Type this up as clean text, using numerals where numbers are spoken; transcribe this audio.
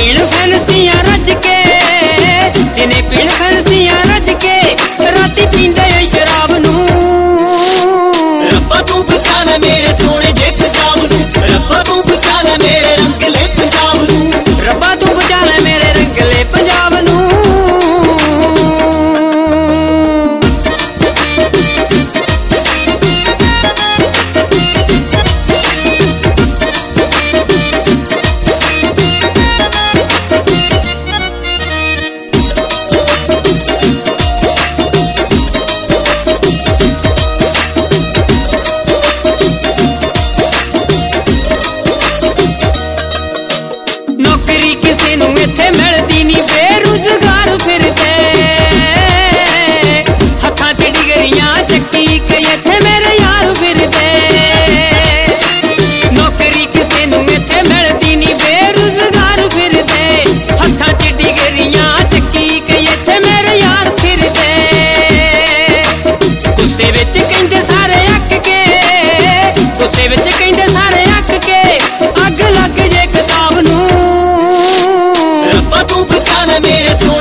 पीण फैंसियां रज के, दिने पीण फैंसियां रज के, राती पींदे शराब नूं। रब्बा तू बचा ले मेरे सोने जे पंजाब नूं, रब्बा तू बचा ले मेरे रंगले पंजाब नूं, रब्बा तू बचा ले मेरे रंगले पंजाब नूं। नौकरी किसी नूं इत्थे मिलदी नी, बेरोजगार फिरदे, हत्थां च डिगरियां चक्की के इत्थे मेरे यार फिरदे। नौकरी किसी नूं इत्थे मिलदी नी, बेरोजगार फिरदे, हत्थां च डिगरियां चक्की के इत्थे मेरे यार फिरदे। गुस्से विच कहंदे सारे अक के, गुस्से विच कहंदे सारे अक के, अग लग जे किताब नूं। रब्बा तू बचा ले मेरे सोने